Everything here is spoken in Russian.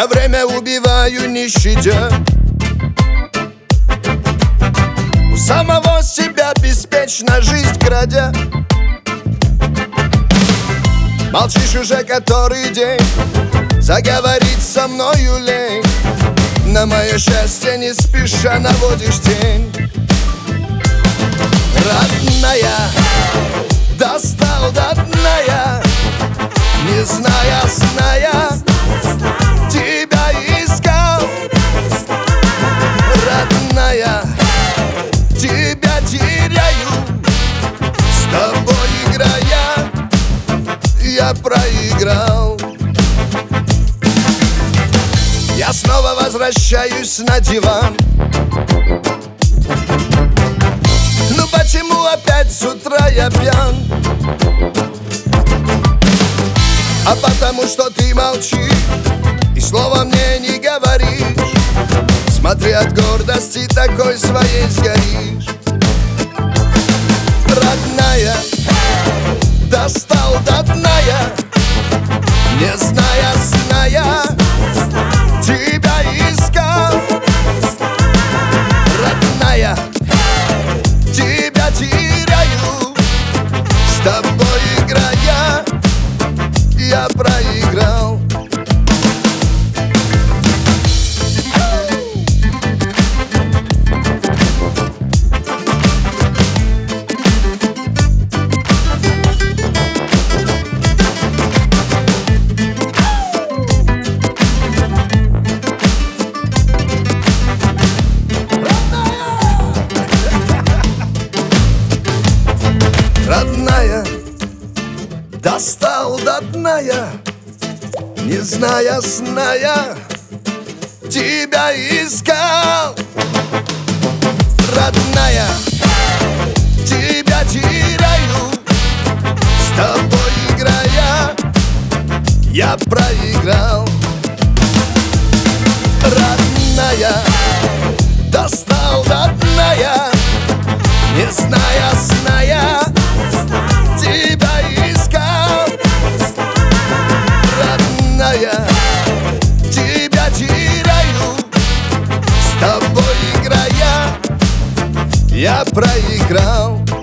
Я время убиваю, не щадя, у самого себя беспечно жизнь крадя. Молчишь уже который день, заговорить со мною лень. На мое счастье не спеша наводишь тень. Родная, достал до дна я, не зная сна я тебя искал. Родная, тебя теряю, с тобой играя, я проиграл. Я снова возвращаюсь на диван. Ну почему опять с утра я пьян? А потому что ты молчишь и слова мне не говоришь. Смотри, от гордости такой своей сгоришь. Родная, достал до дна я, не зная сна я тебя искал. Родная, тебя теряю, с тобой играя, я проиграл. Родная, достал до дна я, не зная сна я тебя искал. Родная, тебя теряю, с тобой играя, я проиграл. Родная, достал до дна я, не зная сна я тебя искал. Родная, тебя теряю, с тобой играя, я проиграл.